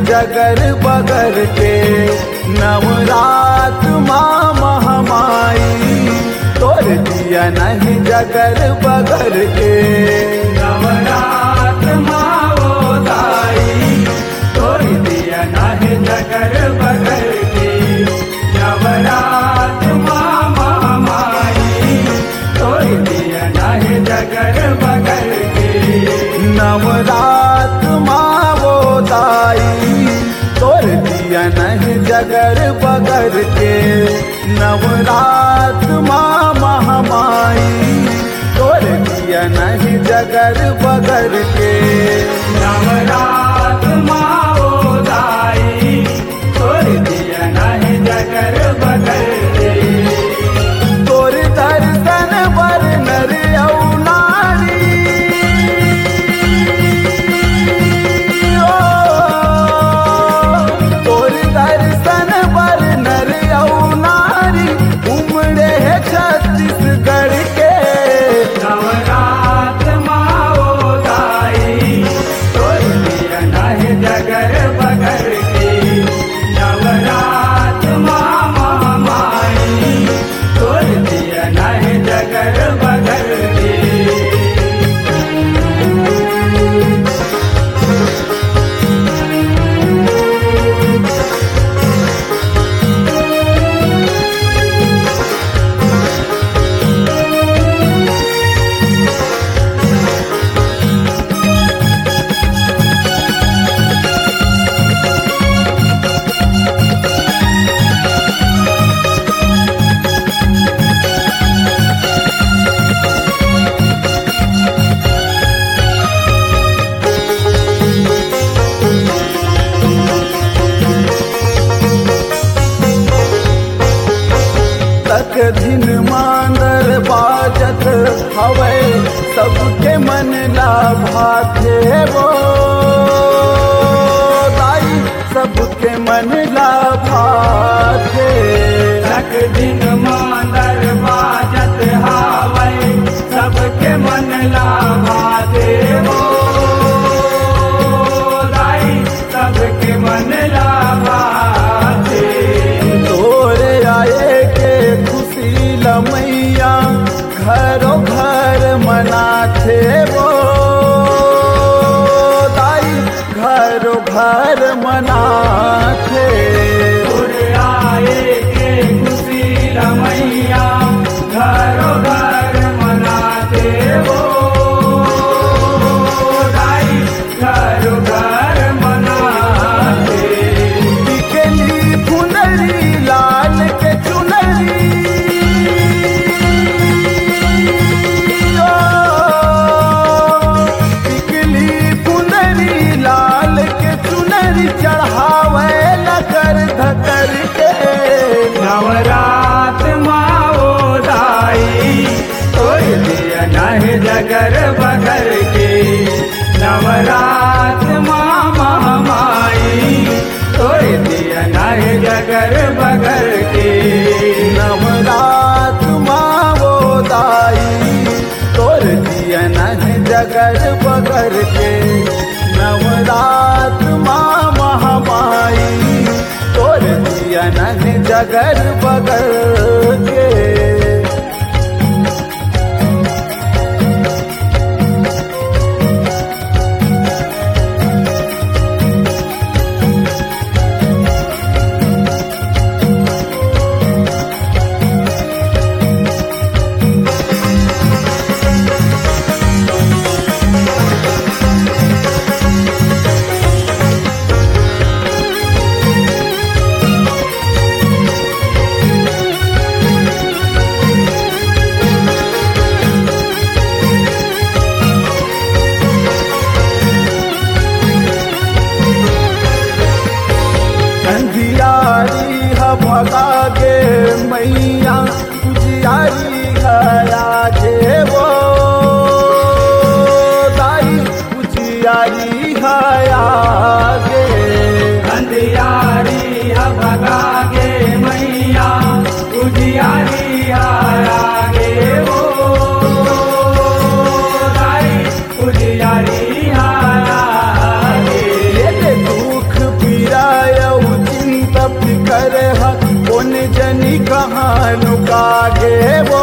जगर बगर के नवरात माँ महामाई तोर दिया नहीं जगर बगर के नवरात माँ वो दाई तोर दिया नहीं जगर बगर के नवरात माँ महामाई तोर दिया नहीं जगर बगर के नवरात माँ वो दाई तोर दिया नहीं जगर बगर के नवरात माँ महामाई तोर दिया नहीं जगर बगर के नवरात माँ वो दाई तोर दिया नहीं जगर बगर के तोर दर्शन बर नर औ नारी तोर दर्शन बर नर औ नारी उमड़े है छत्तीसगढ़ के नवरात माँ वो दाई तोर दिया नहीं जगर बगर के नवरात माँ महामाई तोर दिया नहीं जगर बगर के तक दिन मांदर बाजत हवे सबके मन लाभाथे वो दाई सबके मन लाभाथे तक दिन मांदर बाजत हावै सबके मन लाभा देवो दाई सबके मन लाभा दे तोरे आए के खुशी लमैया घरों घर मनाथे वो दाई घरों घर मनाथे उड़ आए के खुशी रमैया घरों घर मनाते हो दाई घरों घर मनाते टिकली फुनरी लाल के चुनरी टिकली फुनरी लाल के चुनरी चढ़ावे लकर धकर के नवरात माँ वो दाई तोर दिया नहीं जगर बगर के नवरात माँ महामाई तोर दिया नहीं जगर बगर के नवरात माँ वो दाई तोर दिया नहीं जगर बगर के नवरात माँ महामाई तोर दिया नहीं जगर बगर के लुका गे वो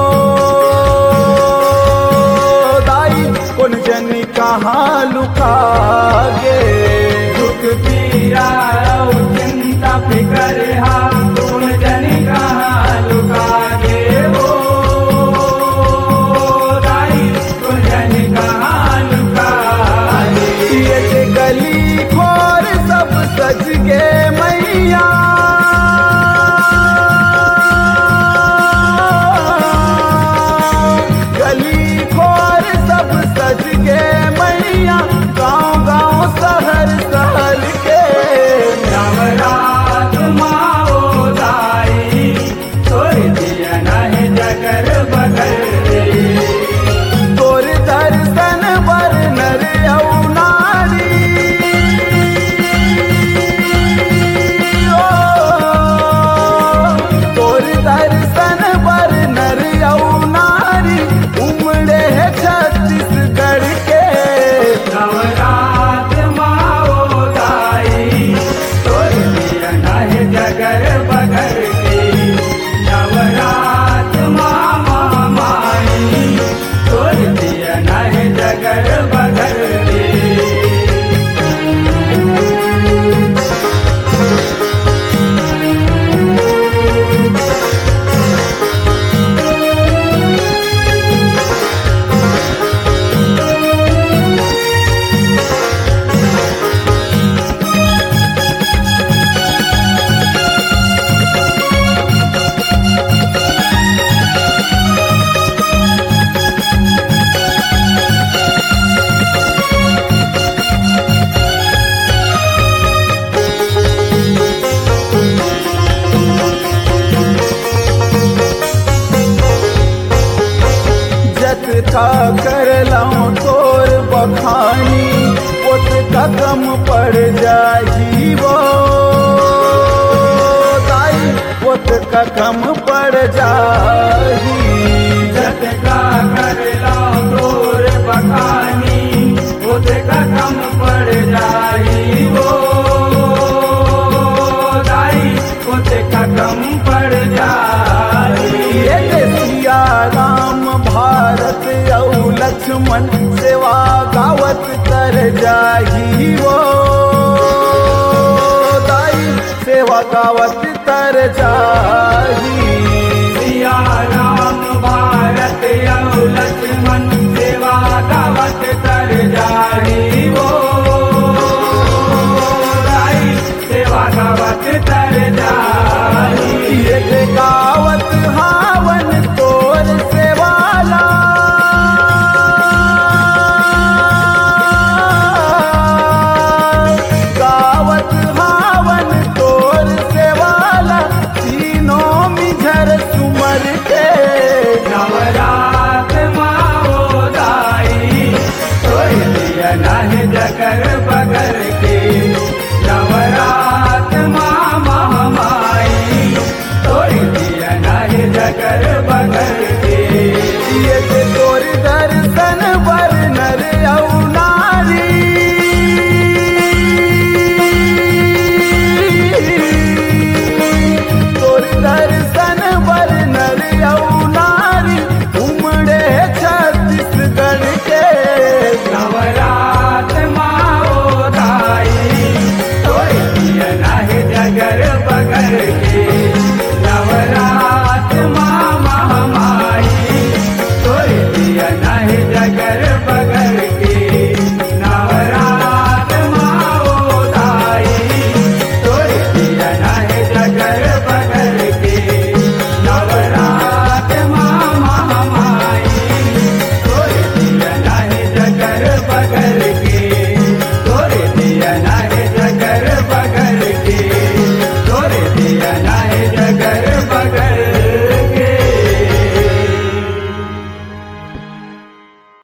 दाई कौन जनी कहाँ लुका गे दुख पीरा और चिंता फिकर हा कौन जनी कहाँ लुका गे वो दाई कौन जनी कहाँ लुका गे ये गली खोर सब सज गे मैया गली खोर सब सज गे मैया गाँव गाँव शहर शहर के नवरात माओ दाई तोर दिया नहीं जगर बगर रे तोर दर्शन बर नर औ नारी ओ, तोर दर्शन बर नर औ नारी उमड़े है छत्तीसगढ़ के नवरात माओ दाई तोर दिया नहीं जगर बगर के नवरात मामा माई तोर दिया नहीं जगर बगर के जत का कर लाऊं तोर बखानी उत का कम पड़ जाही वो दाई उत का कम पड़ जाही जत का कर लो तोर बखानी उत का कम पड़ जाई वो दाई उत का कम पड़ जाई एक सिया राम भारत औ लक्ष्मण सेवा गावत कर जाही वो दाई सेवा गावत तर जा